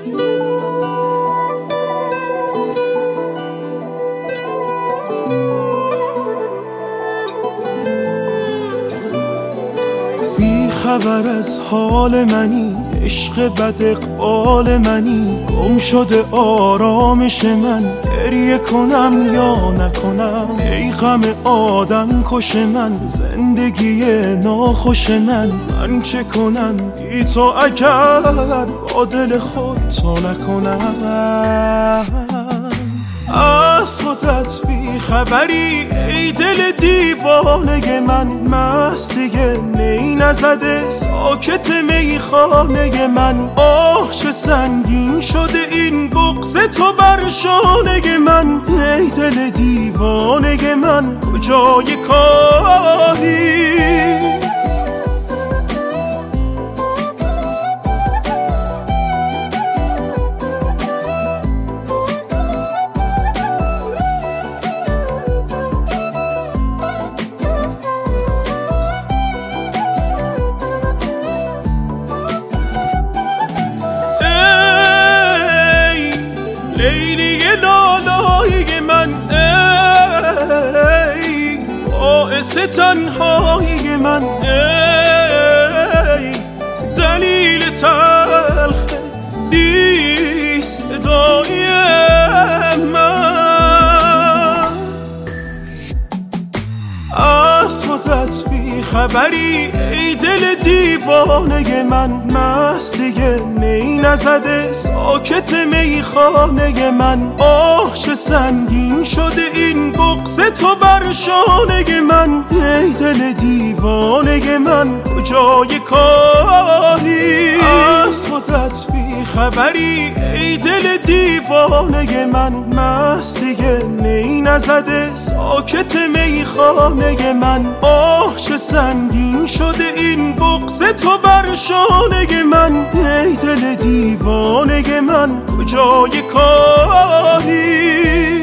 خبر از حال منی، عشق بد اقبال منی، گم شده آرامش من، گریه کنم یا نکنم. ای غم آدم کش من، زندگی ناخوش من چه کنم بی تو اگر با دل خود تو نکنم. از خودت بی خبری ای دل دیوانه من، مستی می نزده ساکت میخانه من. آه چه سنگین شده این بغض تو بر شانه من. ای دل دیوانه من کجای کاری؟ لیلی لالایی من، ای باعث تنهایی من، ای دلیل تلخ بی صدای من. از خودت بی خبری ای دل دیوانه من، مستی می نزده ساکت میخانه من. آه چه سنگین شده این بغض تو بر شانه من. ای دل دیوانه من کجای کاری؟ از خودت بی خبری ای دل دیوانه من، مستی می نزده ساکت میخانه من. آه چه سنگین شده این بغض تو بر شانه من. ای دل دیوانه من کجای کاری؟